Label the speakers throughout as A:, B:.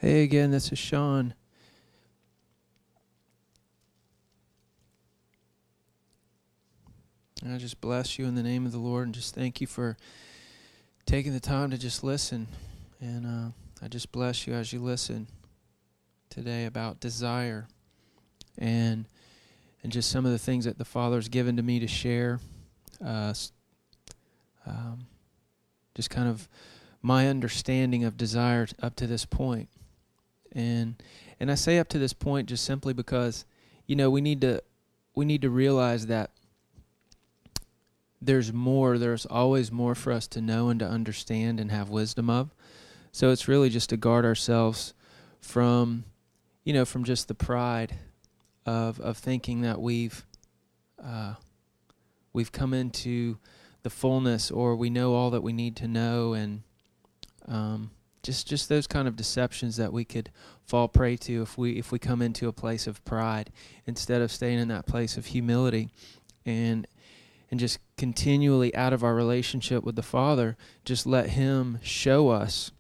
A: Hey again, this is Sean. And I just bless you in the name of the Lord and just thank you for taking the time to just listen. And I just bless you as you listen today about desire and just some of the things that the Father's given to me to share. Just kind of my understanding of desire up to this point. And I say up to this point just simply because, we need to realize that there's always more for us to know and to understand and have wisdom of. So it's really just to guard ourselves from just the pride of thinking that we've come into the fullness, or we know all that we need to know, and just those kind of deceptions that we could fall prey to if we come into a place of pride instead of staying in that place of humility and just continually out of our relationship with the Father, just let Him show us,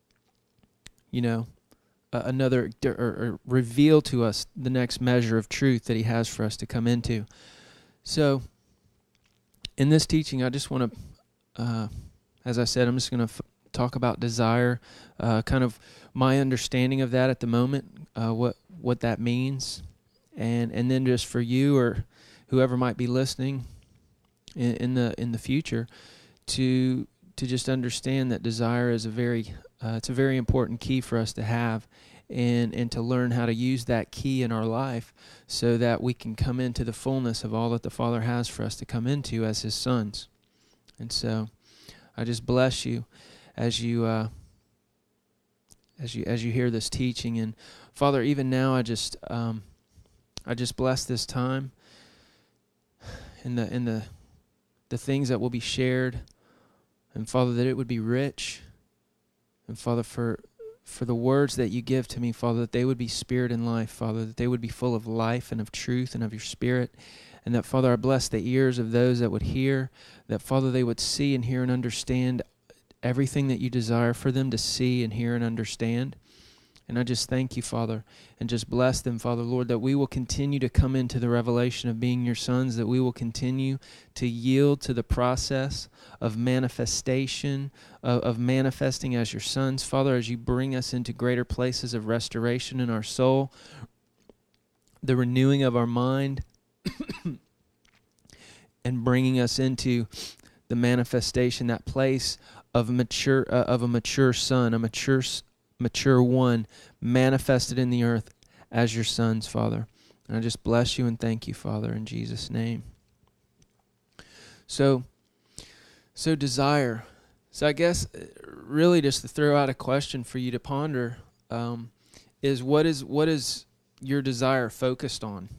A: another, or reveal to us the next measure of truth that He has for us to come into. So, in this teaching, I just want to, as I said, I'm just going to talk about desire, kind of my understanding of that at the moment, what that means, and then just for you or whoever might be listening in the future, to just understand that desire is it's a very important key for us to have, and to learn how to use that key in our life so that we can come into the fullness of all that the Father has for us to come into as His sons. And so I just bless you as you hear this teaching. And Father, even now I just bless this time in the things that will be shared, and Father, that it would be rich, and Father, for the words that you give to me, Father, that they would be spirit and life, Father, that they would be full of life and of truth and of your Spirit, and that, Father, I bless the ears of those that would hear, that, Father, they would see and hear and understand everything that you desire for them to see and hear and understand. And I just thank you, Father, and just bless them, Father, Lord, that we will continue to come into the revelation of being your sons, that we will continue to yield to the process of manifestation, of manifesting as your sons, Father, as you bring us into greater places of restoration in our soul, the renewing of our mind, and bringing us into the manifestation, that place of a mature son, a mature one, manifested in the earth as your sons, Father. And I just bless you and thank you, Father, in Jesus' name. So desire. So I guess really just to throw out a question for you to ponder, is what is your desire focused on?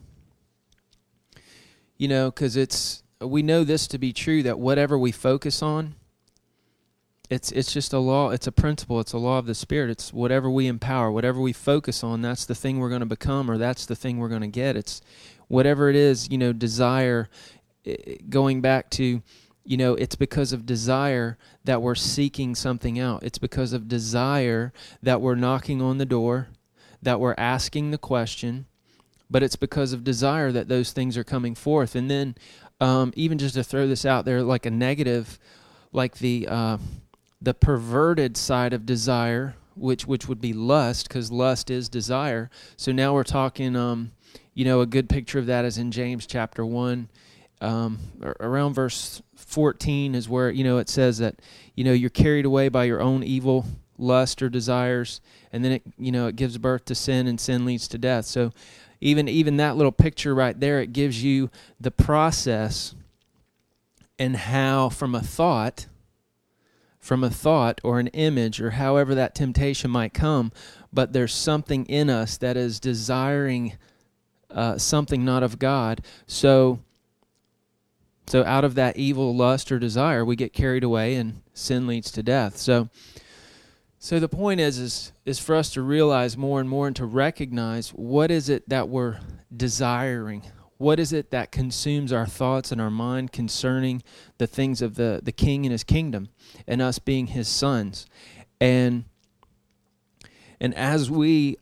A: Because we know this to be true, that whatever we focus on, it's just a law, it's a principle, it's a law of the Spirit. It's whatever we empower, whatever we focus on, that's the thing we're going to become, or that's the thing we're going to get. It's whatever it is, desire, going back to, it's because of desire that we're seeking something out. It's because of desire that we're knocking on the door, that we're asking the question, but it's because of desire that those things are coming forth. And then even just to throw this out there, like a negative, like the perverted side of desire, which would be lust, because lust is desire. So now we're talking, a good picture of that is in James chapter 1, around verse 14 is where, it says that, you're carried away by your own evil lust or desires, and then it gives birth to sin, and sin leads to death. So even that little picture right there, it gives you the process and how from a thought or an image, or however that temptation might come, but there's something in us that is desiring something not of God. So out of that evil lust or desire, we get carried away, and sin leads to death. So the point is for us to realize more and more, and to recognize what is it that we're desiring. What is it that consumes our thoughts and our mind concerning the things of the King and His kingdom, and us being His sons? And And as we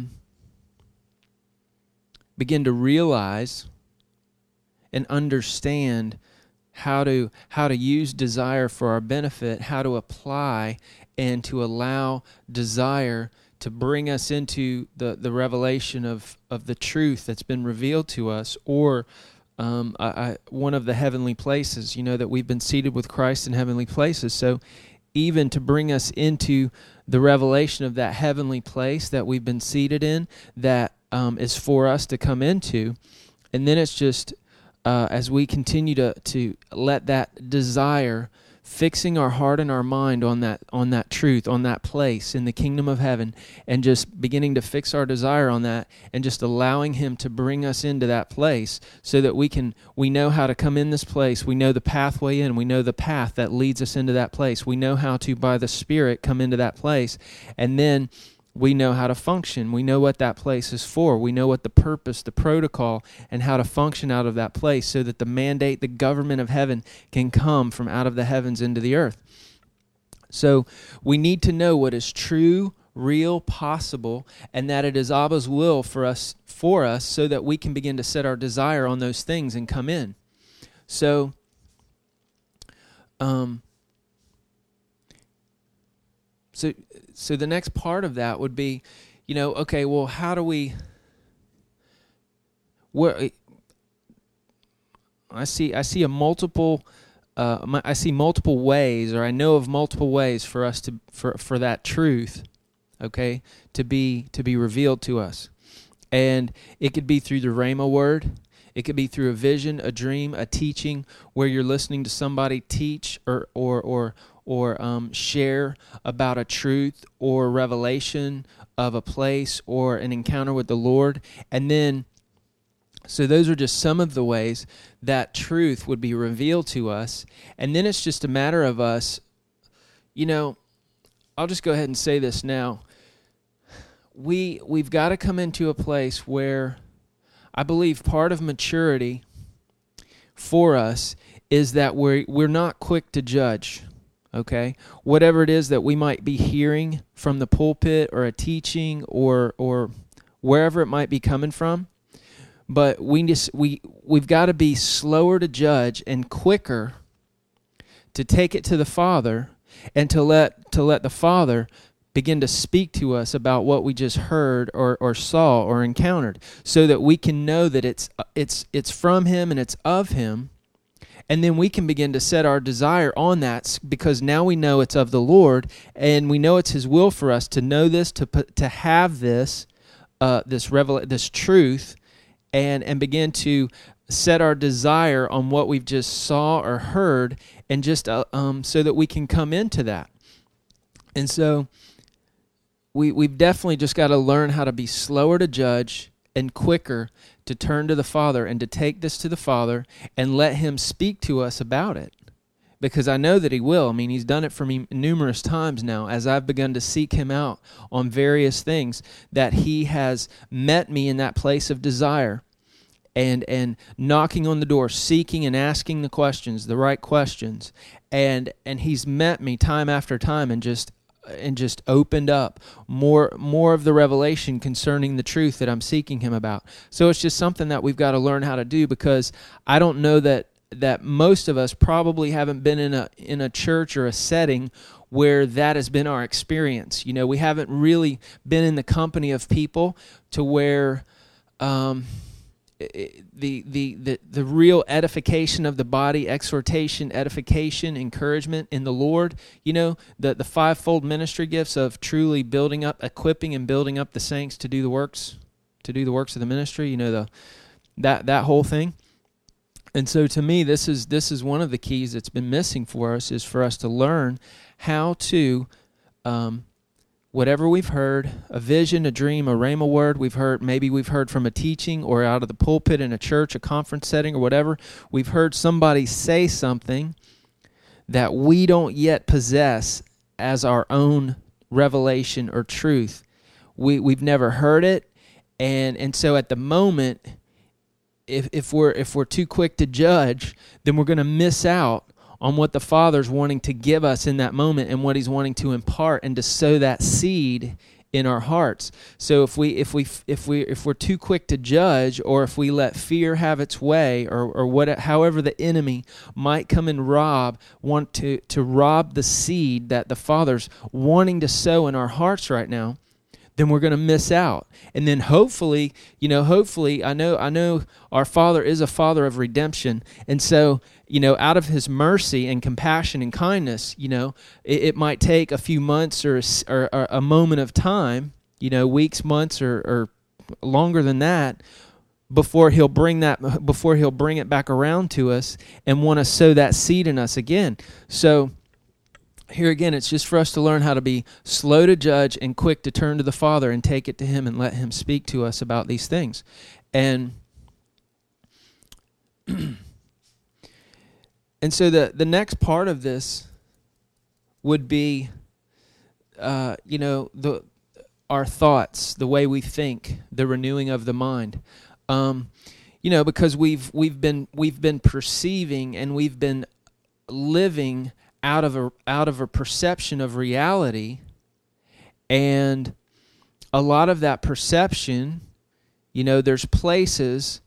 A: begin to realize and understand how to use desire for our benefit, how to apply and to allow desire to bring us into the revelation of the truth that's been revealed to us, or one of the heavenly places, that we've been seated with Christ in heavenly places. So even to bring us into the revelation of that heavenly place that we've been seated in, that is for us to come into. And then it's just as we continue to let that desire, fixing our heart and our mind on that truth, on that place in the kingdom of heaven, and just beginning to fix our desire on that, and just allowing Him to bring us into that place, so that we know how to come in this place. We know the pathway in. We know the path that leads us into that place. We know how to, by the Spirit, come into that place, and then we know how to function. We know what that place is for. We know what the purpose, the protocol, and how to function out of that place, so that the mandate, the government of heaven can come from out of the heavens into the earth. So we need to know what is true, real, possible, and that it is Abba's will for us, so that we can begin to set our desire on those things and come in. So, So the next part of that would be, okay, well, how do we? I see multiple ways, or I know of multiple ways for us for that truth, okay, to be revealed to us, and it could be through the Rhema word. It could be through a vision, a dream, a teaching, where you're listening to somebody teach or share about a truth or revelation of a place or an encounter with the Lord. And then, so those are just some of the ways that truth would be revealed to us. And then it's just a matter of us, I'll just go ahead and say this now. We've got to come into a place where I believe part of maturity for us is that we're not quick to judge. Okay, whatever it is that we might be hearing from the pulpit or a teaching or wherever it might be coming from, but we've got to be slower to judge and quicker to take it to the Father, and to let the Father begin to speak to us about what we just heard or saw or encountered, so that we can know that it's from Him and it's of Him. And then we can begin to set our desire on that, because now we know it's of the Lord, and we know it's His will for us to know this, to have this this truth, and begin to set our desire on what we've just saw or heard, and just so that we can come into that. And so we've definitely just got to learn how to be slower to judge and quicker to turn to the Father, and to take this to the Father and let Him speak to us about it. Because I know that He will. I mean, He's done it for me numerous times now, as I've begun to seek Him out on various things, that He has met me in that place of desire, and knocking on the door, seeking and asking the questions, the right questions. And He's met me time after time, and just opened up more of the revelation concerning the truth that I'm seeking Him about. So it's just something that we've got to learn how to do, because I don't know that most of us probably haven't been in a church or a setting where that has been our experience. We haven't really been in the company of people to where the real edification of the body, exhortation, edification, encouragement in the Lord, the fivefold ministry gifts of truly building up, equipping and building up the saints to do the works of the ministry, that whole thing. And so to me, this is one of the keys that's been missing for us, is for us to learn how to whatever we've heard, a vision, a dream, a rhema word we've heard from a teaching or out of the pulpit in a church, a conference setting or whatever, we've heard somebody say something that we don't yet possess as our own revelation or truth. We've never heard it, and so at the moment, if we're too quick to judge, then we're going to miss out on what the Father's wanting to give us in that moment, and what He's wanting to impart, and to sow that seed in our hearts. So if we're too quick to judge, or if we let fear have its way, or however the enemy might come and want to rob the seed that the Father's wanting to sow in our hearts right now, then we're going to miss out. And then hopefully, I know our Father is a Father of redemption, and so, out of His mercy and compassion and kindness, it might take a few months or a moment of time, weeks, months, or longer than that, before He'll bring it back around to us and want to sow that seed in us again. So here again, it's just for us to learn how to be slow to judge and quick to turn to the Father and take it to Him and let Him speak to us about these things. And and so the next part of this would be, our thoughts, the way we think, the renewing of the mind. Because we've been perceiving and we've been living out of a perception of reality, and a lot of that perception, there's places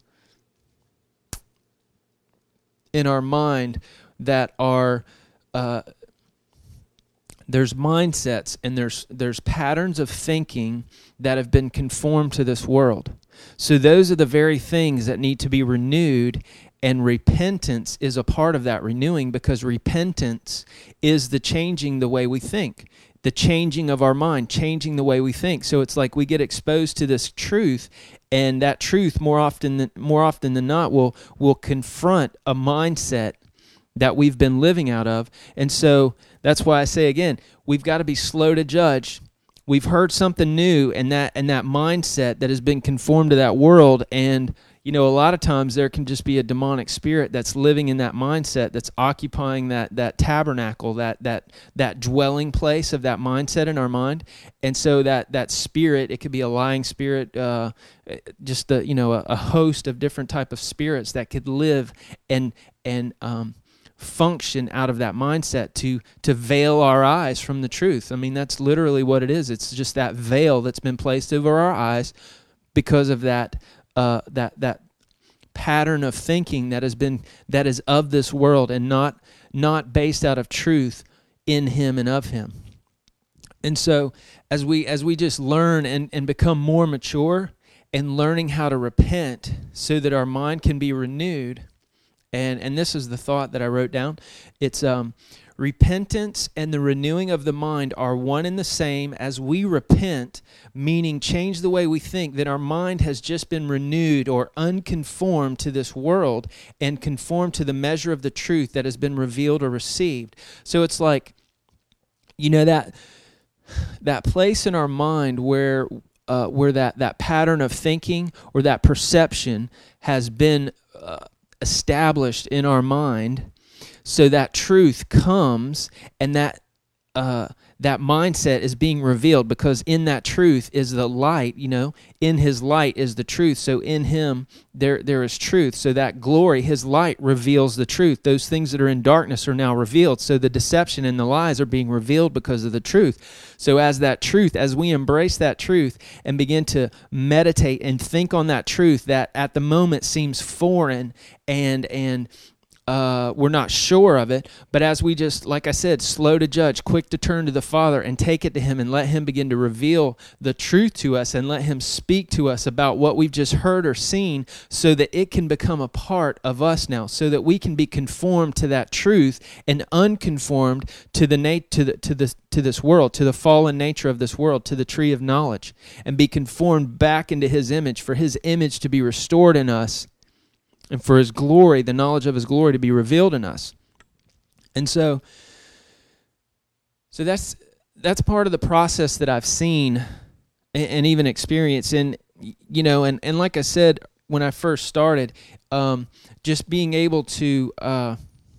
A: in our mind that are there's mindsets and there's patterns of thinking that have been conformed to this world. So those are the very things that need to be renewed. And repentance is a part of that renewing, because repentance is the changing the way we think, the changing of our mind, changing the way we think. So it's like we get exposed to this truth, and that truth more often than not will confront a mindset that we've been living out of. And so that's why I say again, we've got to be slow to judge. We've heard something new, and that mindset that has been conformed to that world, and a lot of times there can just be a demonic spirit that's living in that mindset, that's occupying that tabernacle, that dwelling place of that mindset in our mind. And so that spirit, it could be a lying spirit, just a host of different type of spirits that could live and function out of that mindset to veil our eyes from the truth. I mean, that's literally what it is. It's just that veil that's been placed over our eyes because of that pattern of thinking that is of this world and not based out of truth in Him and of Him. And so as we just learn and become more mature and learning how to repent so that our mind can be renewed, and this is the thought that I wrote down. It's repentance and the renewing of the mind are one and the same. As we repent, meaning change the way we think, then our mind has just been renewed or unconformed to this world and conformed to the measure of the truth that has been revealed or received. So it's like, that place in our mind where that pattern of thinking or that perception has been established in our mind, so that truth comes, and that mindset is being revealed, because in that truth is the light. In His light is the truth. So in Him there is truth. So that glory, His light, reveals the truth. Those things that are in darkness are now revealed. So the deception and the lies are being revealed because of the truth. So as we embrace that truth and begin to meditate and think on that truth that at the moment seems foreign and we're not sure of it, but as we just, like I said, slow to judge, quick to turn to the Father and take it to Him and let Him begin to reveal the truth to us and let Him speak to us about what we've just heard or seen, so that it can become a part of us now, so that we can be conformed to that truth and unconformed to this world, to the fallen nature of this world, to the tree of knowledge, and be conformed back into His image, for His image to be restored in us, and for His glory, the knowledge of His glory, to be revealed in us. And so that's part of the process that I've seen and even experienced. And and like I said when I first started, just being able to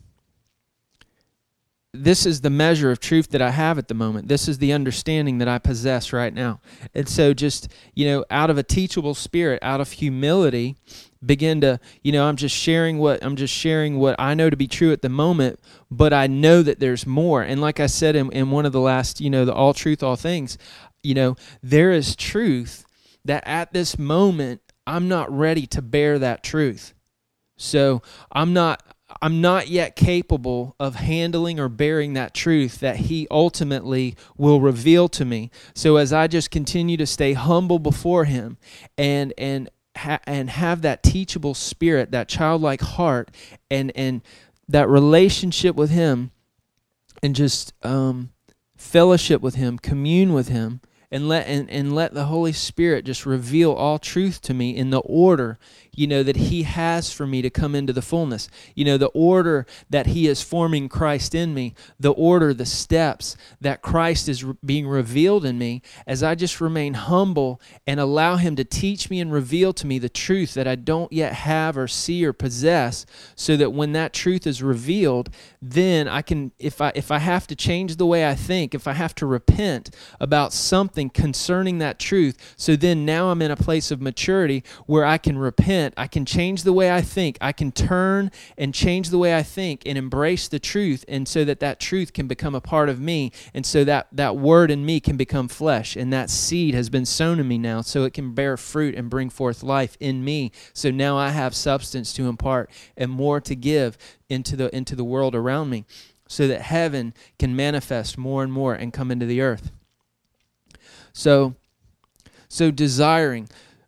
A: this is the measure of truth that I have at the moment. This is the understanding that I possess right now. And so just, out of a teachable spirit, out of humility, begin to, I'm just sharing what I know to be true at the moment, but I know that there's more. And like I said in one of the last, the all truth, all things, there is truth that at this moment I'm not ready to bear that truth. So I'm not yet capable of handling or bearing that truth that He ultimately will reveal to me. So as I just continue to stay humble before Him and have that teachable spirit, that childlike heart, and that relationship with Him, and just fellowship with Him, commune with Him, and let the Holy Spirit just reveal all truth to me in the order, that He has for me to come into the fullness. The order that He is forming Christ in me, the order, the steps that Christ is being revealed in me, as I just remain humble and allow Him to teach me and reveal to me the truth that I don't yet have or see or possess, so that when that truth is revealed, then I can, if I have to change the way I think, if I have to repent about something concerning that truth, so then now I'm in a place of maturity where I can repent, I can change the way I think, I can turn and change the way I think and embrace the truth, and so that truth can become a part of me, and so that word in me can become flesh, and that seed has been sown in me now, so it can bear fruit and bring forth life in me. So now I have substance to impart and more to give into the world around me, so that heaven can manifest more and more and come into the earth. So desiring,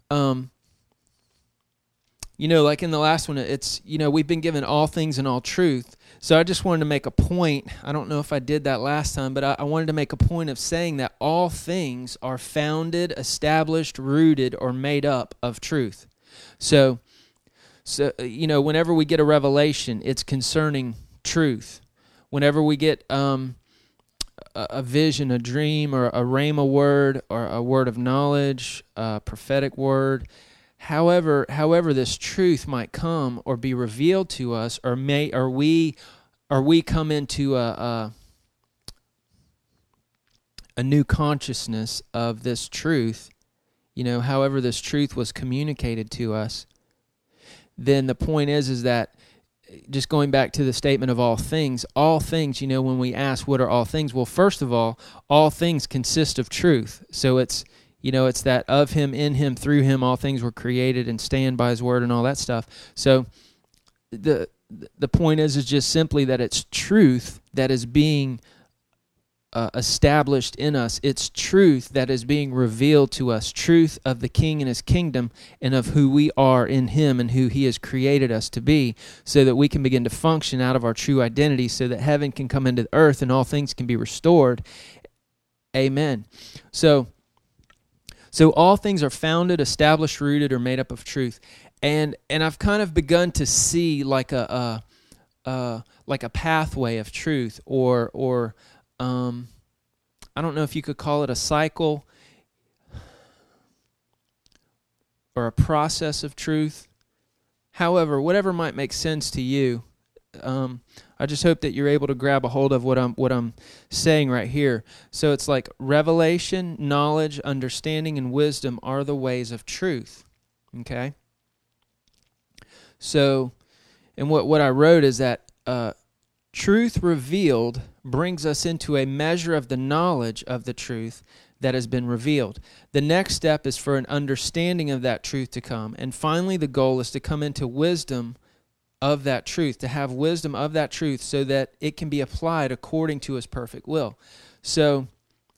A: like in the last one, it's, we've been given all things and all truth. So I just wanted to make a point. I don't know if I did that last time, but I wanted to make a point of saying that all things are founded, established, rooted, or made up of truth. So whenever we get a revelation, it's concerning truth. Whenever we get a vision, a dream, or a rhema word, or a word of knowledge, a prophetic word, however this truth might come or be revealed to us, or we come into a new consciousness of this truth, however this truth was communicated to us, then the point is that, just going back to the statement of all things, when we ask what are all things, well, first of all things consist of truth. So it's that of Him, in Him, through Him, all things were created and stand by His word and all that stuff. So the point is just simply that it's truth that is being established in us. It's truth that is being revealed to us, truth of the King and His kingdom, and of who we are in Him and who He has created us to be, so that we can begin to function out of our true identity, so that heaven can come into the earth and all things can be restored. Amen. So all things are founded, established, rooted, or made up of truth. And I've kind of begun to see like a pathway of truth, or I don't know if you could call it a cycle or a process of truth. However, whatever might make sense to you, I just hope that you're able to grab a hold of what I'm saying right here. So it's like revelation, knowledge, understanding, and wisdom are the ways of truth. Okay? So, and what I wrote is that truth revealed brings us into a measure of the knowledge of the truth that has been revealed. The next step is for an understanding of that truth to come. And finally, the goal is to come into wisdom of that truth, to have wisdom of that truth so that it can be applied according to His perfect will. So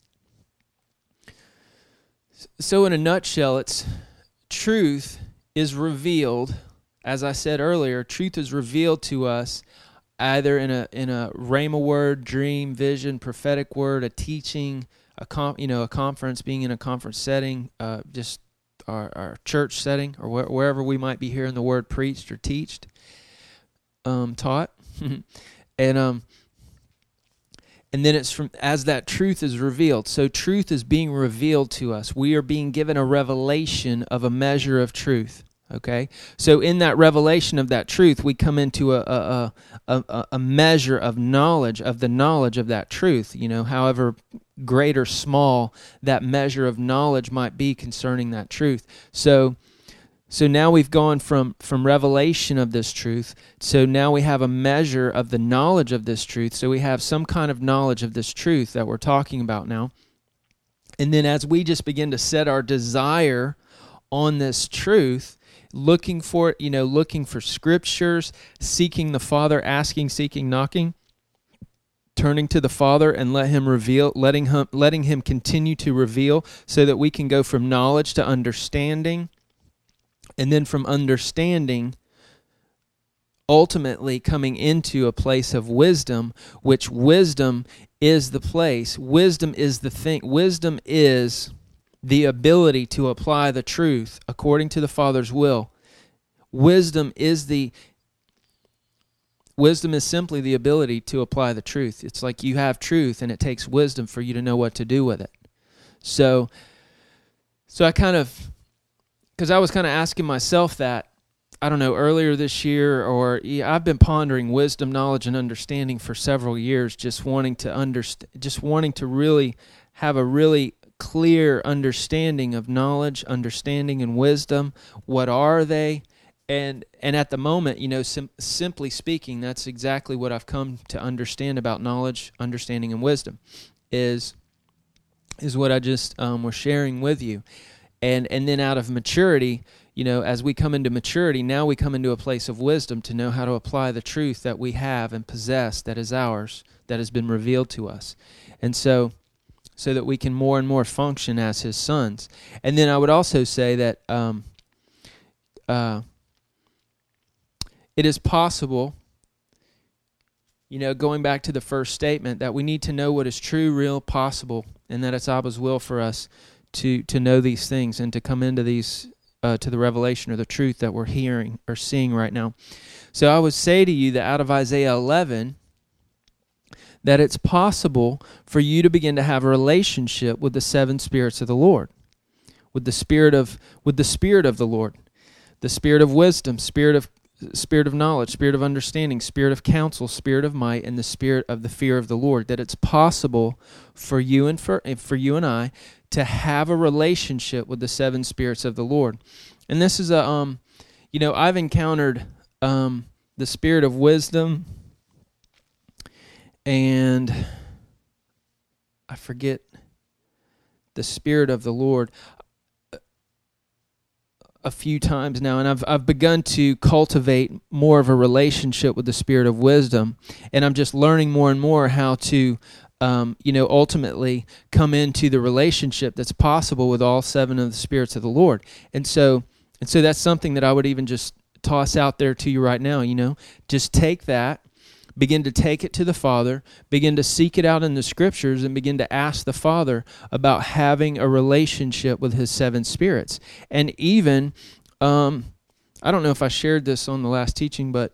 A: in a nutshell, it's truth is revealed. As I said earlier, truth is revealed to us either in a rhema word, dream, vision, prophetic word, a teaching, a conference, being in a conference setting, just our church setting, or wherever we might be hearing the word preached or taught, and then it's from as that truth is revealed. So truth is being revealed to us. We are being given a revelation of a measure of truth. Okay, so in that revelation of that truth, we come into a measure of knowledge of that truth. However great or small that measure of knowledge might be concerning that truth. So So now we've gone from revelation of this truth. So now we have a measure of the knowledge of this truth. So we have some kind of knowledge of this truth that we're talking about now. And then as we just begin to set our desire on this truth, looking for it, looking for scriptures, seeking the Father, asking, seeking, knocking, turning to the Father and letting him continue to reveal, so that we can go from knowledge to understanding, and then from understanding ultimately coming into a place of wisdom, which wisdom is the place. Wisdom is the thing. Wisdom is the ability to apply the truth according to the Father's will. Wisdom is simply the ability to apply the truth. It's like you have truth, and it takes wisdom for you to know what to do with it. So I because I was kind of asking myself that, I don't know, earlier this year, or I've been pondering wisdom, knowledge, and understanding for several years, just wanting to really have a really clear understanding of knowledge, understanding, and wisdom. What are they? And at the moment, simply speaking, that's exactly what I've come to understand about knowledge, understanding, and wisdom, is what I just was sharing with you. And then out of maturity, as we come into maturity, now we come into a place of wisdom to know how to apply the truth that we have and possess, that is ours, that has been revealed to us. And so that we can more and more function as His sons. And then I would also say that it is possible, going back to the first statement, that we need to know what is true, real, possible, and that it's Abba's will for us to know these things and to come into these, to the revelation or the truth that we're hearing or seeing right now. So I would say to you that out of Isaiah 11, that it's possible for you to begin to have a relationship with the seven spirits of the Lord, with the spirit of the Lord, the spirit of wisdom, spirit of knowledge, spirit of understanding, spirit of counsel, spirit of might, and the spirit of the fear of the Lord. That it's possible for you and I to have a relationship with the seven spirits of the Lord. And this is I've encountered the spirit of wisdom, and I forget the spirit of the Lord a few times now, and I've begun to cultivate more of a relationship with the spirit of wisdom, and I'm just learning more and more how to ultimately come into the relationship that's possible with all seven of the spirits of the Lord. And so that's something that I would even just toss out there to you right now, just take that, begin to take it to the Father, begin to seek it out in the Scriptures, and begin to ask the Father about having a relationship with His seven spirits. And even, I don't know if I shared this on the last teaching, but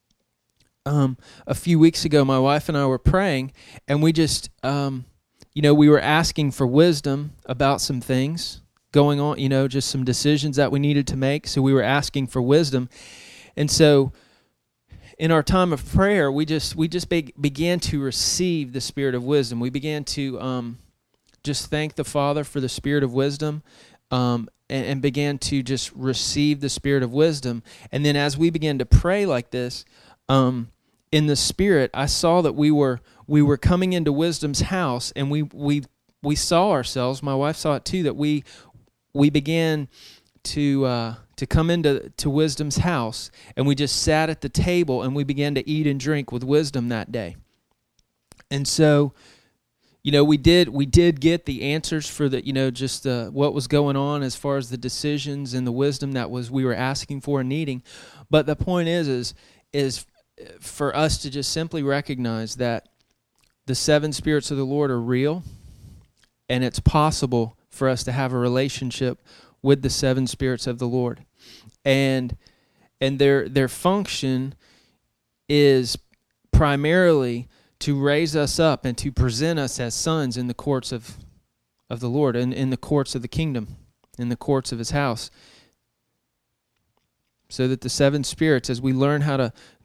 A: a few weeks ago, my wife and I were praying, and we just, we were asking for wisdom about some things going on, just some decisions that we needed to make. So we were asking for wisdom. And so in our time of prayer, we just began to receive the spirit of wisdom. We began to just thank the Father for the spirit of wisdom, and began to just receive the spirit of wisdom. And then as we began to pray like this, in the Spirit, I saw that we were coming into wisdom's house, and we saw ourselves. My wife saw it too, that we began to come into wisdom's house, and we just sat at the table, and we began to eat and drink with wisdom that day. And so, we did get the answers for the what was going on as far as the decisions and the wisdom that we were asking for and needing. But the point is for us to just simply recognize that the seven spirits of the Lord are real, and it's possible for us to have a relationship with the seven spirits of the Lord. And their function is primarily to raise us up and to present us as sons in the courts of the Lord, and in the courts of the kingdom, in the courts of His house. So that the seven spirits, as we learn how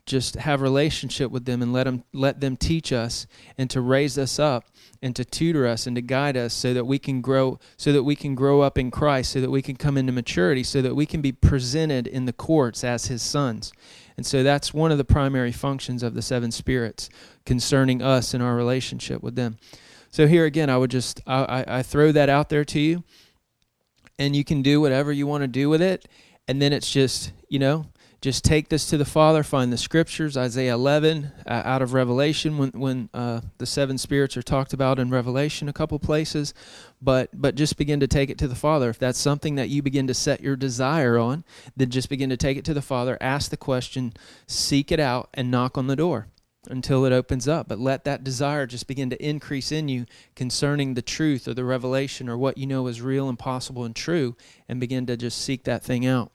A: just have relationship with them and let them teach us and to raise us up and to tutor us and to guide us so that we can grow up in Christ, so that we can come into maturity, so that we can be presented in the courts as his sons. And so that's one of the primary functions of the seven spirits concerning us and our relationship with them. So here again, I throw that out there to you, and you can do whatever you want to do with it. And then it's just, just take this to the Father, find the scriptures, Isaiah 11, out of Revelation, when the seven spirits are talked about in Revelation a couple places, but just begin to take it to the Father. If that's something that you begin to set your desire on, then just begin to take it to the Father, ask the question, seek it out, and knock on the door until it opens up. But let that desire just begin to increase in you concerning the truth or the revelation or what you know is real and possible and true, and begin to just seek that thing out.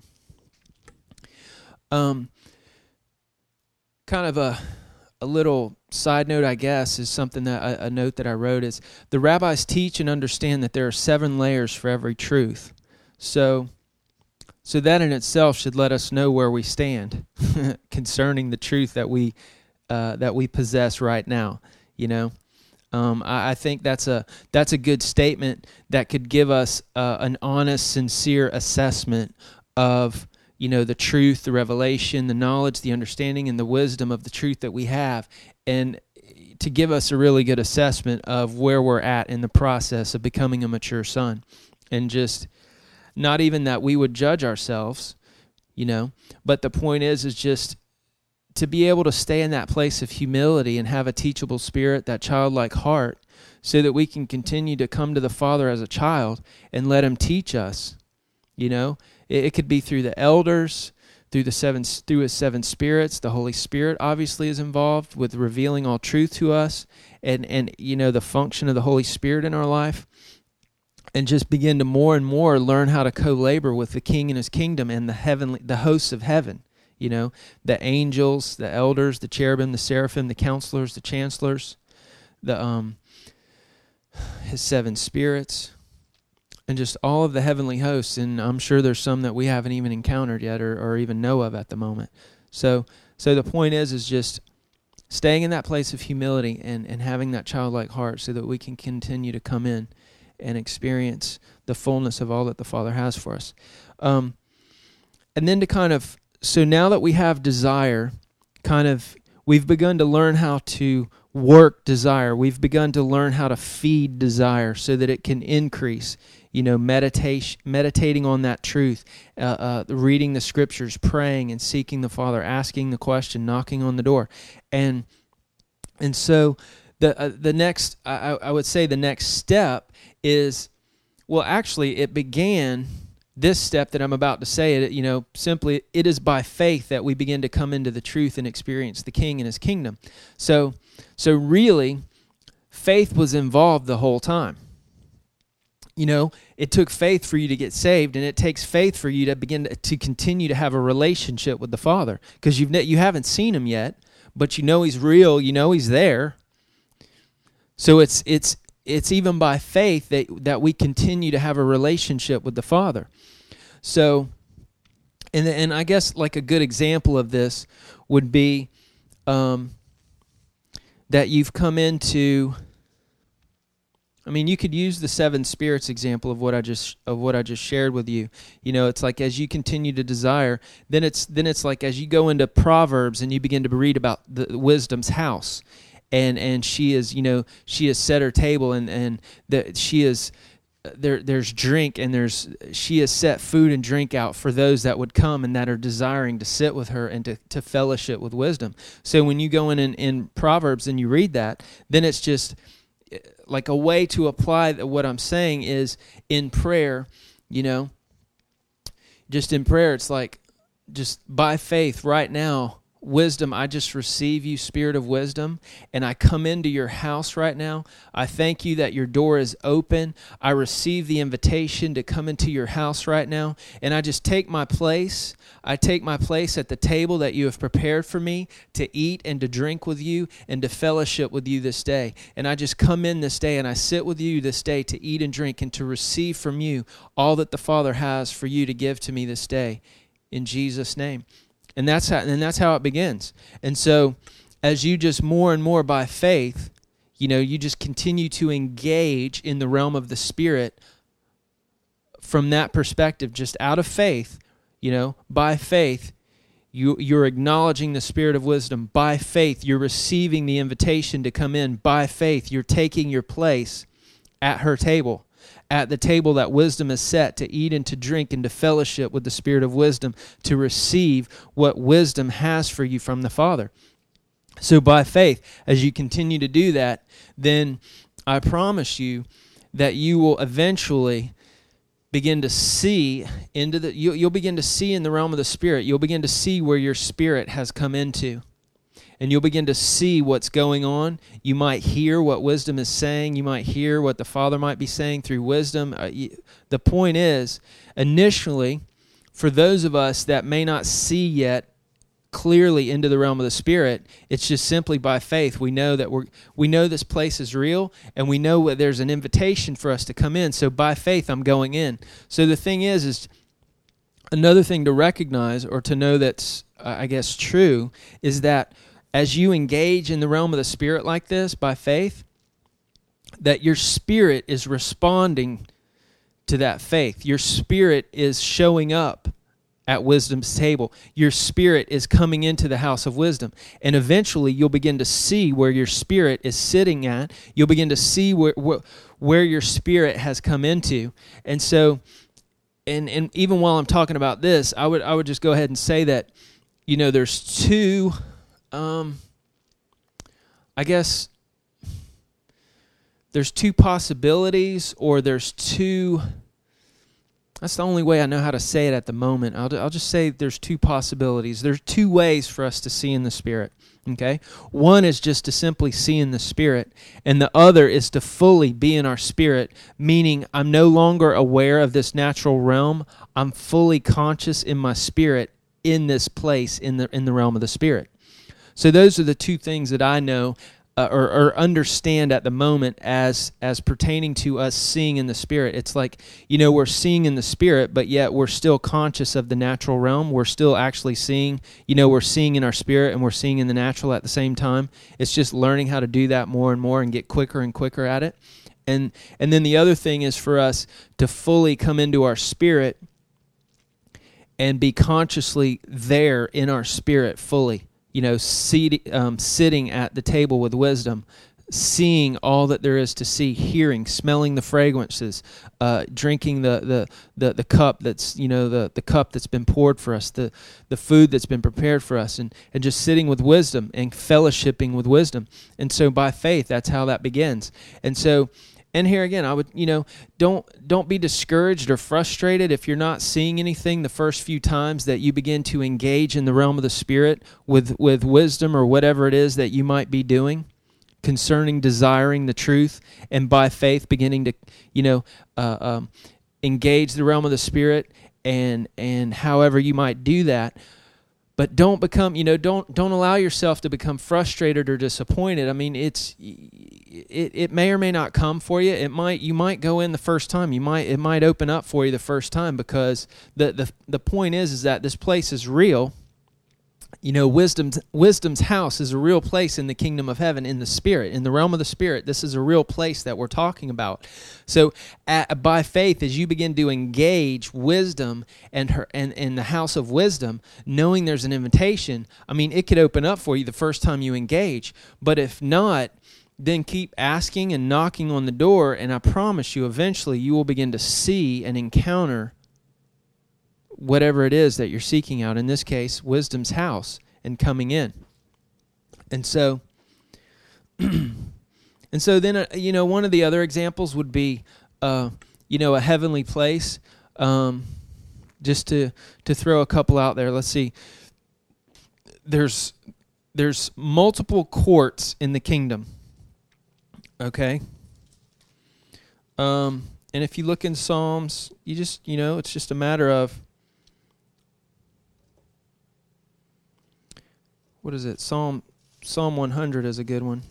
A: Kind of a little side note, I guess, is something that a note that I wrote is the rabbis teach and understand that there are 7 layers for every truth. So that in itself should let us know where we stand concerning the truth that we possess right now. I think that's a good statement that could give us an honest, sincere assessment of the truth, the revelation, the knowledge, the understanding, and the wisdom of the truth that we have, and to give us a really good assessment of where we're at in the process of becoming a mature son. And just not even that we would judge ourselves, but the point is just to be able to stay in that place of humility and have a teachable spirit, that childlike heart, so that we can continue to come to the Father as a child and let him teach us. It could be through the elders, through his 7 spirits. The Holy Spirit obviously is involved with revealing all truth to us, and the function of the Holy Spirit in our life, and just begin to more and more learn how to co-labor with the King and his kingdom and the hosts of heaven. The angels, the elders, the cherubim, the seraphim, the counselors, the chancellors, his 7 spirits. And just all of the heavenly hosts, and I'm sure there's some that we haven't even encountered yet or even know of at the moment. So the point is just staying in that place of humility and having that childlike heart so that we can continue to come in and experience the fullness of all that the Father has for us. And then so now that we have desire, we've begun to learn how to work desire. We've begun to learn how to feed desire so that it can increase. Meditating on that truth, reading the scriptures, praying and seeking the Father, asking the question, knocking on the door, and so the next, I would say the next step is, well, actually, it began. This step that I'm about to say, simply, it is by faith that we begin to come into the truth and experience the King and his kingdom. So really, faith was involved the whole time. It took faith for you to get saved, and it takes faith for you to begin to continue to have a relationship with the Father, because you haven't seen him yet, but he's real, he's there. So it's even by faith that we continue to have a relationship with the Father. So, and I guess like a good example of this would be that you've come into. You could use the 7 spirits example of what I just shared with you. It's like as you continue to desire, then it's like as you go into Proverbs and you begin to read about the wisdom's house, and she is set her table and that she is. There's drink and she has set food and drink out for those that would come and that are desiring to sit with her and to fellowship with wisdom. So when you go in Proverbs and you read that, then it's just like a way to apply what I'm saying is in prayer, just in prayer, it's like just by faith right now, wisdom, I just receive you, Spirit of wisdom, and I come into your house right now. I thank you that your door is open. I receive the invitation to come into your house right now, and I just take my place. I take my place at the table that you have prepared for me to eat and to drink with you and to fellowship with you this day. And I just come in this day and I sit with you this day to eat and drink and to receive from you all that the Father has for you to give to me this day. In Jesus' name. And that's how it begins. And so as you just more and more by faith, you just continue to engage in the realm of the Spirit from that perspective, just out of faith, by faith, you're acknowledging the Spirit of wisdom. By faith, you're receiving the invitation to come in. By faith, you're taking your place at her table, at the table that wisdom is set, to eat and to drink and to fellowship with the Spirit of wisdom, to receive what wisdom has for you from the Father. So by faith, as you continue to do that, then I promise you that you will eventually begin to see you'll begin to see in the realm of the Spirit. You'll begin to see where your spirit has come into. And you'll begin to see what's going on. You might hear what wisdom is saying. You might hear what the Father might be saying through wisdom. The point is, initially, for those of us that may not see yet clearly into the realm of the Spirit, it's just simply by faith. We know that we know this place is real, and we know that there's an invitation for us to come in. So by faith, I'm going in. So the thing is another thing to recognize or to know that's, I guess, true, is that as you engage in the realm of the Spirit like this by faith, that your spirit is responding to that faith. Your spirit is showing up at wisdom's table. Your spirit is coming into the house of wisdom. And eventually you'll begin to see where your spirit is sitting at. You'll begin to see where your spirit has come into. And so, and even while I'm talking about this, I would just go ahead and say that, there's two, I guess, there's two possibilities, or there's two. That's the only way I know how to say it at the moment. I'll just say there's two possibilities. There's two ways for us to see in the Spirit, okay? One is just to simply see in the Spirit, and the other is to fully be in our spirit, meaning I'm no longer aware of this natural realm. I'm fully conscious in my spirit in this place, in the realm of the Spirit. So those are the two things that I know or understand at the moment as pertaining to us seeing in the Spirit. It's like, we're seeing in the Spirit, but yet we're still conscious of the natural realm. We're still actually seeing, we're seeing in our spirit and we're seeing in the natural at the same time. It's just learning how to do that more and more and get quicker and quicker at it. And then the other thing is for us to fully come into our spirit and be consciously there in our spirit fully. Sitting at the table with wisdom, seeing all that there is to see, hearing, smelling the fragrances, drinking the cup that's the cup that's been poured for us, the food that's been prepared for us, and just sitting with wisdom and fellowshipping with wisdom. And so by faith, that's how that begins. And so. And here again, I would, don't be discouraged or frustrated if you're not seeing anything the first few times that you begin to engage in the realm of the Spirit with wisdom or whatever it is that you might be doing concerning desiring the truth, and by faith beginning to, engage the realm of the Spirit and however you might do that. But don't become, don't allow yourself to become frustrated or disappointed. I mean, it may or may not come for you. You might go in the first time. It might open up for you the first time, because the point is that this place is real. Wisdom's house is a real place in the kingdom of heaven, in the Spirit, in the realm of the Spirit. This is a real place that we're talking about. So by faith, as you begin to engage wisdom and the house of wisdom, knowing there's an invitation, I mean, it could open up for you the first time you engage. But if not, then keep asking and knocking on the door, and I promise you, eventually you will begin to see and encounter whatever it is that you're seeking out, in this case, wisdom's house, and coming in. And so, then, one of the other examples would be, a heavenly place. Just to throw a couple out there, let's see. There's multiple courts in the kingdom, okay? And if you look in Psalms, you just, it's just a matter of, what is it? Psalm 100 is a good one.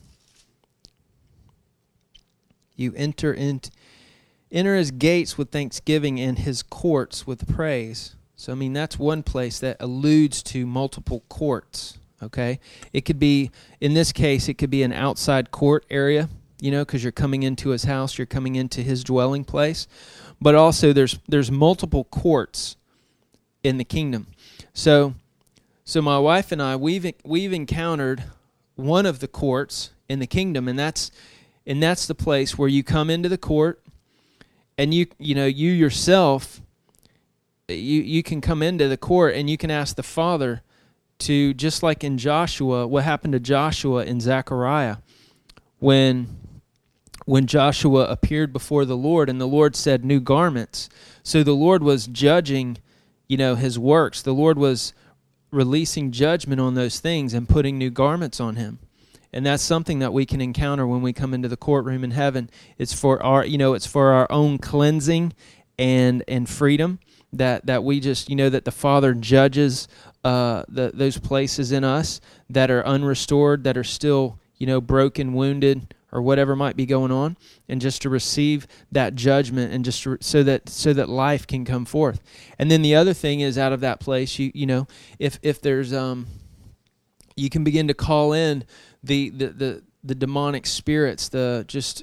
A: You enter his gates with thanksgiving and his courts with praise. So, I mean, that's one place that alludes to multiple courts, okay? It could be, in this case, it could be an outside court area, because you're coming into his house, you're coming into his dwelling place. But also there's multiple courts in the kingdom. So my wife and I, we've encountered one of the courts in the kingdom, and that's the place where you come into the court, and you yourself, you can come into the court and you can ask the Father to, just like in Joshua, what happened to Joshua in Zechariah, when Joshua appeared before the Lord and the Lord said, new garments. So the Lord was judging, his works. The Lord was releasing judgment on those things and putting new garments on him. And that's something that we can encounter when we come into the courtroom in heaven. It's for our own cleansing and freedom, that we just, that the Father judges those places in us that are unrestored, that are still, broken, wounded, or whatever might be going on, and just to receive that judgment, and just so that life can come forth. And then the other thing is, out of that place, if there's you can begin to call in the demonic spirits, just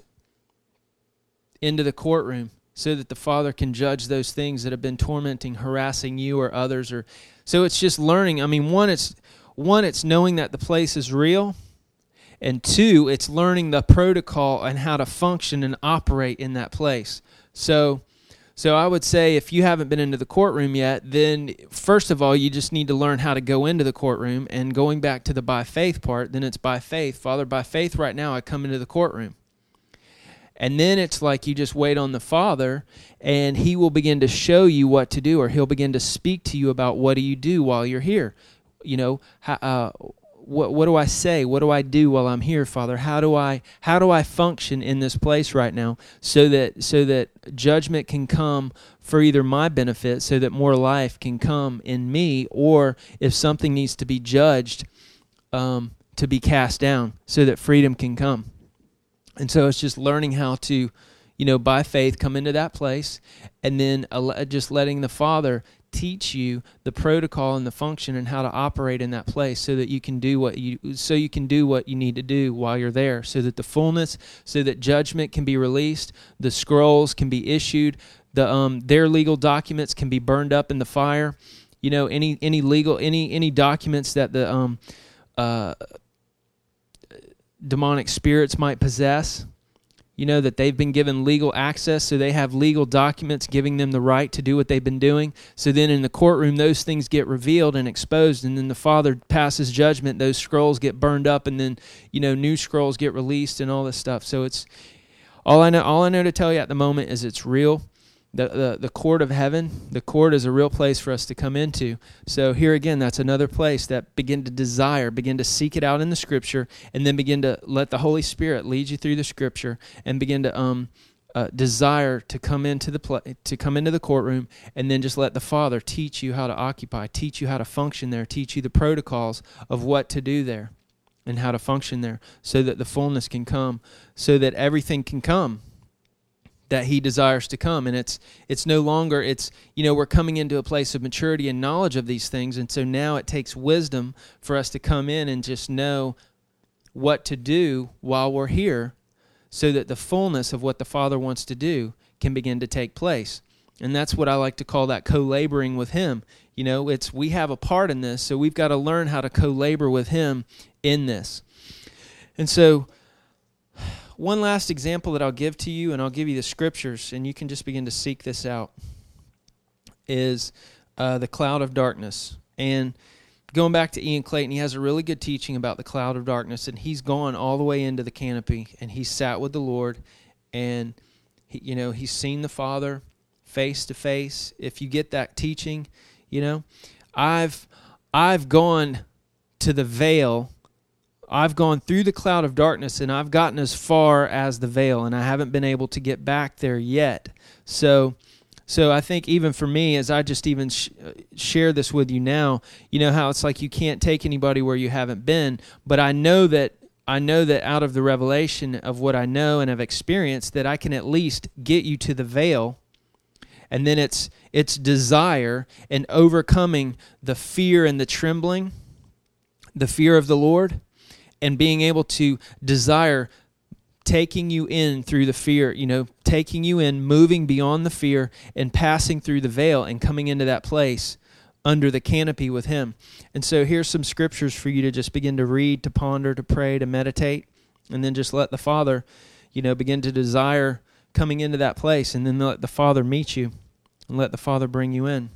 A: into the courtroom, so that the Father can judge those things that have been tormenting, harassing you or others. Or so it's just learning. I mean, one, it's knowing that the place is real. And two, it's learning the protocol and how to function and operate in that place. So I would say, if you haven't been into the courtroom yet, then first of all, you just need to learn how to go into the courtroom. And going back to the by faith part, then it's by faith. Father, by faith right now I come into the courtroom. And then it's like you just wait on the Father, and He will begin to show you what to do, or He'll begin to speak to you about what do you do while you're here. What do I say? What do I do while I'm here, Father? How do I function in this place right now, so that judgment can come for either my benefit, so that more life can come in me, or if something needs to be judged, to be cast down, so that freedom can come. And so it's just learning how to, by faith, come into that place, and then just letting the Father teach you the protocol and the function and how to operate in that place, so that you can do what you need to do while you're there, so that the fullness, so that judgment can be released, the scrolls can be issued, their legal documents can be burned up in the fire. Any documents that the demonic spirits might possess, that they've been given legal access, so they have legal documents giving them the right to do what they've been doing. So then in the courtroom, those things get revealed and exposed, and then the Father passes judgment, those scrolls get burned up, and then, new scrolls get released and all this stuff. So it's, all I know to tell you at the moment is it's real. The court of heaven, the court is a real place for us to come into. So here again, that's another place that begin to seek it out in the Scripture, and then begin to let the Holy Spirit lead you through the Scripture, and begin to desire to come into the courtroom, and then just let the Father teach you how to occupy, teach you how to function there, teach you the protocols of what to do there, and how to function there, so that the fullness can come, so that everything can come that He desires to come. And it's no longer, we're coming into a place of maturity and knowledge of these things, and so now it takes wisdom for us to come in and just know what to do while we're here, so that the fullness of what the Father wants to do can begin to take place. And that's what I like to call that co-laboring with Him. We have a part in this, so we've got to learn how to co-labor with Him in this. And so, one last example that I'll give to you, and I'll give you the Scriptures, and you can just begin to seek this out, is the cloud of darkness. And going back to Ian Clayton, he has a really good teaching about the cloud of darkness, and he's gone all the way into the canopy, and he's sat with the Lord, and he's seen the Father face to face. If you get that teaching, I've gone to the veil. I've gone through the cloud of darkness, and I've gotten as far as the veil, and I haven't been able to get back there yet. So I think even for me, as I just even share this with you now, how it's like you can't take anybody where you haven't been, but I know that out of the revelation of what I know and have experienced, that I can at least get you to the veil, And then it's desire and overcoming the fear and the trembling, the fear of the Lord, and being able to desire taking you in through the fear, taking you in, moving beyond the fear and passing through the veil and coming into that place under the canopy with Him. And so here's some scriptures for you to just begin to read, to ponder, to pray, to meditate, and then just let the Father, begin to desire coming into that place, and then let the Father meet you and let the Father bring you in.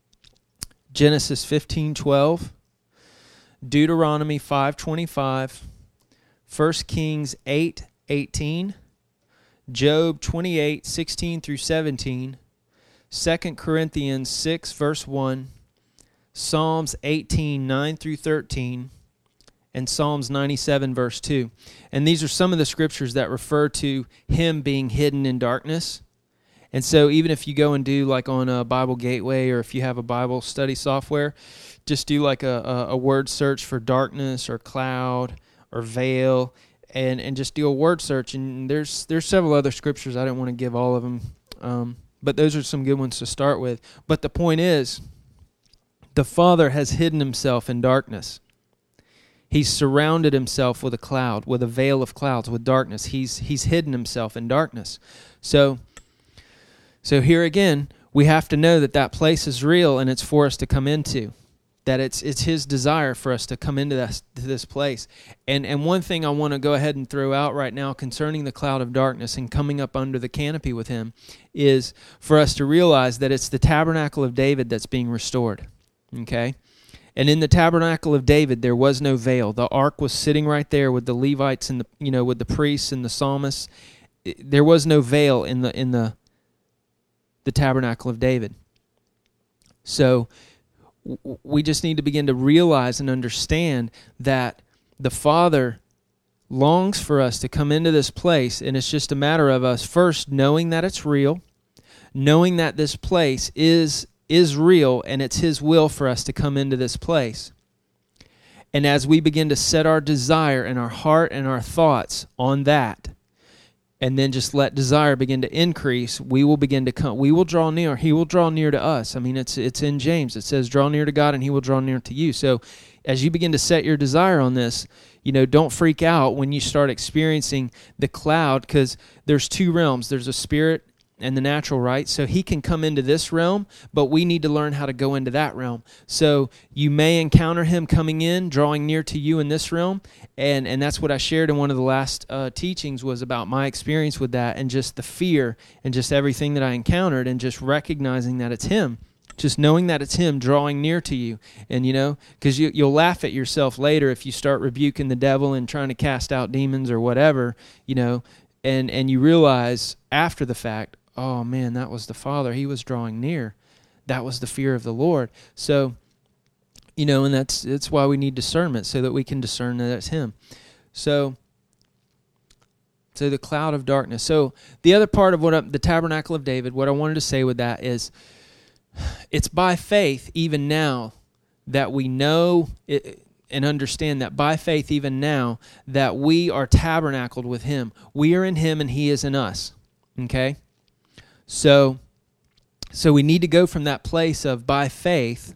A: Genesis 15:12, Deuteronomy 5:25, 1 Kings 8:18, Job 28:16 through 17, 2 Corinthians 6 verse 1, Psalms 18:9 through 13, and Psalms 97 verse 2. And these are some of the scriptures that refer to Him being hidden in darkness. And so even if you go and do like on a Bible Gateway, or if you have a Bible study software, just do like a word search for darkness or cloud or veil, and just do a word search. And there's several other scriptures. I don't want to give all of them, but those are some good ones to start with. But the point is, the Father has hidden Himself in darkness. He's surrounded Himself with a cloud, with a veil of clouds, with darkness. He's hidden Himself in darkness. So here again, we have to know that place is real, and it's for us to come into. That it's His desire for us to come into this place. And one thing I want to go ahead and throw out right now concerning the cloud of darkness and coming up under the canopy with Him is for us to realize that it's the tabernacle of David that's being restored. Okay? And in the tabernacle of David, there was no veil. The ark was sitting right there with the Levites and with the priests and the psalmists. There was no veil in the tabernacle of David. So we just need to begin to realize and understand that the Father longs for us to come into this place, and it's just a matter of us first knowing that it's real, knowing that this place is real, and it's His will for us to come into this place. And as we begin to set our desire and our heart and our thoughts on that, and then just let desire begin to increase, we will begin to come. We will draw near. He will draw near to us. I mean, it's in James. It says, draw near to God and He will draw near to you. So as you begin to set your desire on this, don't freak out when you start experiencing the cloud, because there's two realms. There's a spirit and the natural, right? So He can come into this realm, but we need to learn how to go into that realm. So you may encounter Him coming in, drawing near to you in this realm, and that's what I shared in one of the last teachings, was about my experience with that, and just the fear and just everything that I encountered, and just recognizing that it's Him. Just knowing that it's Him drawing near to you. And, because you'll laugh at yourself later if you start rebuking the devil and trying to cast out demons or whatever, and you realize after the fact, oh man, that was the Father. He was drawing near. That was the fear of the Lord. So, and that's why we need discernment, so that we can discern that it's Him. So the cloud of darkness. So the other part of the tabernacle of David, what I wanted to say with that is, it's by faith even now that we know and understand that by faith even now that we are tabernacled with Him. We are in Him and He is in us. Okay? So we need to go from that place of by faith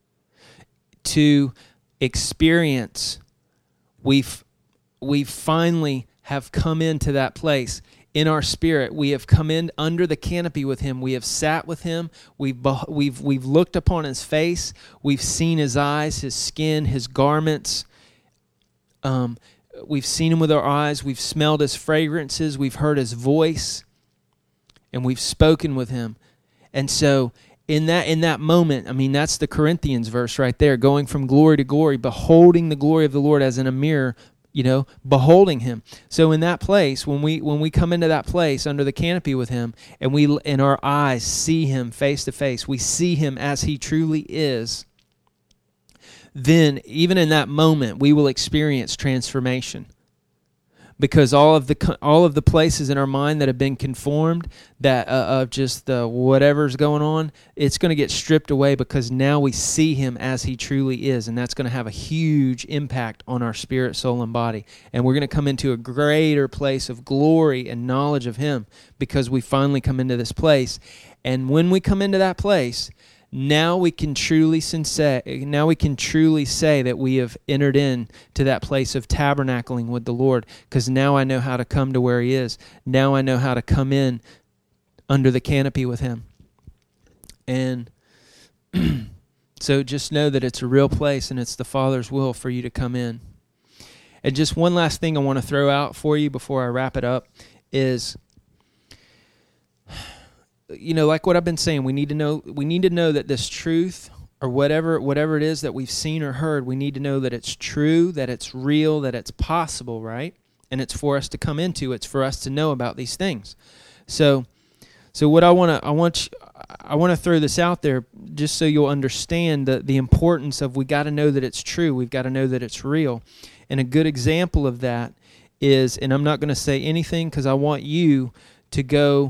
A: to experience. We've finally have come into that place in our spirit. We have come in under the canopy with Him. We have sat with Him. We've looked upon His face. We've seen His eyes, His skin, His garments. We've seen Him with our eyes. We've smelled His fragrances. We've heard His voice. And we've spoken with Him. And so in that moment, I mean, that's the Corinthians verse right there, going from glory to glory, beholding the glory of the Lord as in a mirror, beholding Him. So in that place, when we come into that place under the canopy with Him, and we in our eyes see Him face to face, we see Him as He truly is, then even in that moment, we will experience transformation. because all of the places in our mind that have been conformed, that of just the whatever's going on, it's going to get stripped away, because now we see him as he truly is, and that's going to have a huge impact on our spirit, soul, and body. And we're going to come into a greater place of glory and knowledge of him, because we finally come into this place. And when we come into that place, now we can truly say that we have entered in to that place of tabernacling with the Lord, because now I know how to come to where he is. Now I know how to come in under the canopy with him. And so just know that it's a real place, and it's the Father's will for you to come in. And just one last thing I want to throw out for you before I wrap it up is, like what I've been saying, we need to know that this truth, or whatever it is that we've seen or heard, we need to know that it's true, that it's real, that it's possible, right? And it's for us to come into. It's for us to know about these things. So what I want to throw this out there just so you'll understand the importance of, we got to know that it's true. We've got to know that it's real. And a good example of that is, and I'm not going to say anything because I want you to go,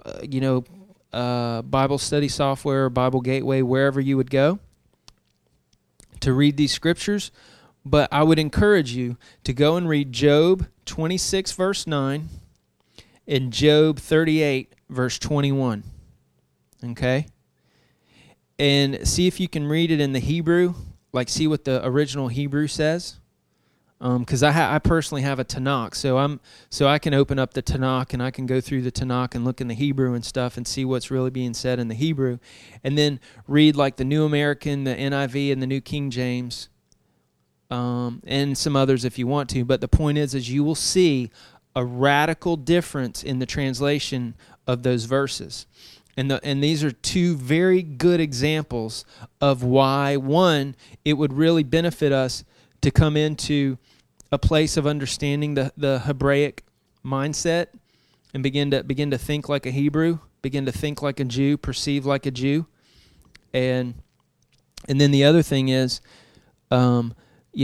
A: Bible study software, Bible Gateway, wherever you would go to read these scriptures. But I would encourage you to go and read Job 26, verse 9, and Job 38, verse 21. Okay? And see if you can read it in the Hebrew, like see what the original Hebrew says. Because I personally have a Tanakh, so I can open up the Tanakh and I can go through the Tanakh and look in the Hebrew and stuff and see what's really being said in the Hebrew, and then read like the New American, the NIV, and the New King James, and some others if you want to. But the point is you will see a radical difference in the translation of those verses. And these are two very good examples of why, one, it would really benefit us to come into a place of understanding the Hebraic mindset and begin to think like a Hebrew, begin to think like a Jew, perceive like a Jew. And then the other thing is, that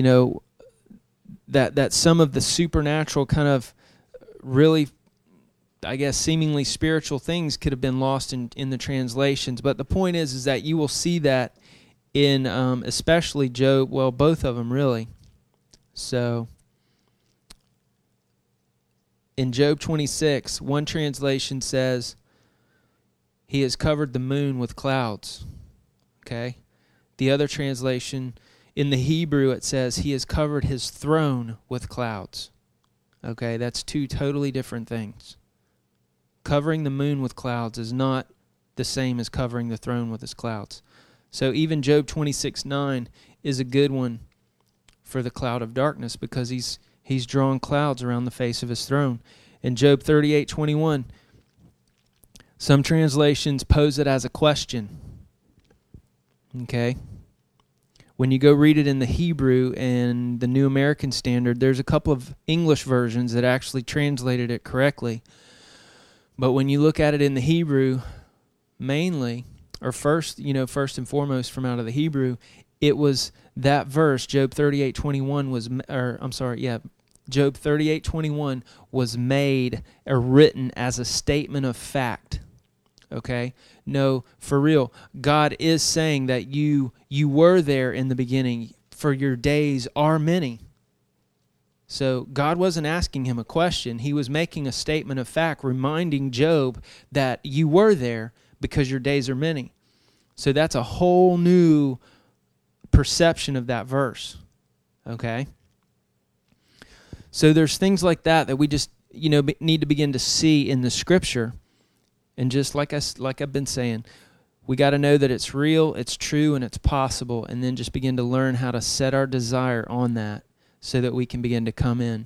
A: some of the supernatural kind of really, I guess, seemingly spiritual things could have been lost in the translations. But the point is that you will see that in especially Job, well, both of them really. So in Job 26, one translation says, he has covered the moon with clouds. Okay? The other translation, in the Hebrew, it says, he has covered his throne with clouds. Okay? That's two totally different things. Covering the moon with clouds is not the same as covering the throne with his clouds. So even Job 26:9 is a good one for the cloud of darkness, because he's drawn clouds around the face of his throne. In Job 38:21, some translations pose it as a question. Okay? When you go read it in the Hebrew and the New American Standard, there's a couple of English versions that actually translated it correctly. But when you look at it in the Hebrew, mainly, or first and foremost from out of the Hebrew, it was that verse, Job 38:21 Job 38:21 was made or written as a statement of fact. Okay? No, for real. God is saying that you were there in the beginning, for your days are many. So God wasn't asking him a question. He was making a statement of fact, reminding Job that you were there because your days are many. So that's a whole new perception of that verse. Okay? So there's things like that we just need to begin to see in the Scripture. And just like I've been saying, we got to know that it's real, it's true, and it's possible, and then just begin to learn how to set our desire on that so that we can begin to come in.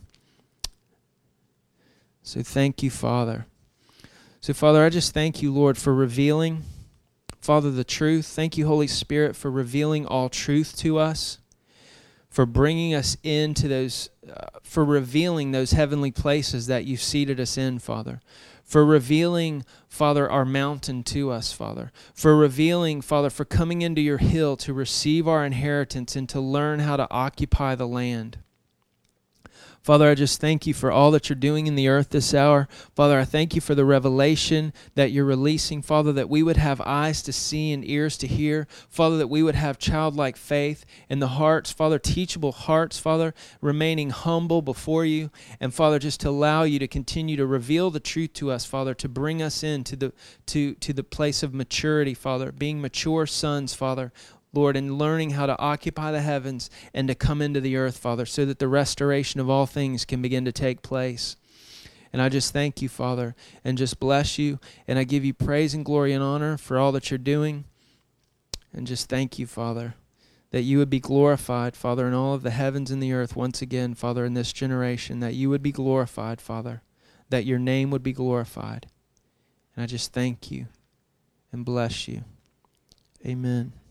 A: So thank you, Father. So, Father, I just thank you, Lord, for revealing, Father, the truth. Thank you, Holy Spirit, for revealing all truth to us, for bringing us into those, for revealing those heavenly places that you've seated us in, Father. For revealing, Father, our mountain to us, Father. For revealing, Father, for coming into your hill to receive our inheritance and to learn how to occupy the land. Father, I just thank you for all that you're doing in the earth this hour. Father, I thank you for the revelation that you're releasing. Father, that we would have eyes to see and ears to hear. Father, that we would have childlike faith in the hearts. Father, teachable hearts, Father, remaining humble before you. And Father, just to allow you to continue to reveal the truth to us, Father, to bring us into the place of maturity, Father, being mature sons, Father, Lord, and learning how to occupy the heavens and to come into the earth, Father, so that the restoration of all things can begin to take place. And I just thank you, Father, and just bless you. And I give you praise and glory and honor for all that you're doing. And just thank you, Father, that you would be glorified, Father, in all of the heavens and the earth once again, Father, in this generation, that you would be glorified, Father, that your name would be glorified. And I just thank you and bless you. Amen.